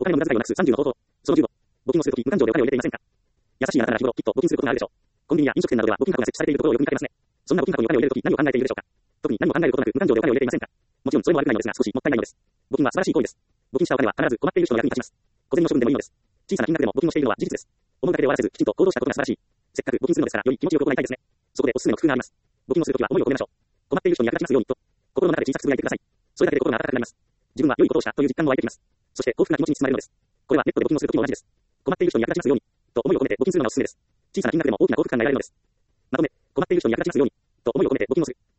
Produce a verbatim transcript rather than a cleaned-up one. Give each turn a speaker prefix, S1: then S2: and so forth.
S1: お金の無駄遣いをなくすさんじゅうの方法。そのじゅうご、募金をするとき無感情でお金を入れていませんか？優しいあなたなら日頃、きっと募金することがあるでしょう。コンビニや飲食店などでは募金箱が設置されているところをよく見かけますね。そんな募金箱にお金を入れるとき何を考えているでしょうか？特に何も考えることなく無感情でお金を入れていませんか？もちろんそれも悪くないのですが少しもったいないのです。募金は素晴らしい行為です。募金したお金は必ず困っている人の役に立ちます。小銭の処分でもいいのです。小さな金額でも募金をしているのは事実です。思うだけで終わらせずきちんと行動したことが素晴らしい。せっかく募金するのですからより気持ちよく行いたいですね。そこでおすすめの工夫があります。募金をするときは思いを込めましょう。困っている人に役立ちますようにと心の中で小さくつぶやいてください。それだけで心が温かくなります。自分は良いことをしたという実感も湧いてきます。そして幸福な気持ちに包まれるのです。これはネットで募金をするときも同じです。困っている人に役立ちますようにと思いを込めて募金するのがおすすめです。小さな金額でも大きな幸福感が得られるのです。まとめ、困っている人に役立ちますようにと思いを込めて募金をする。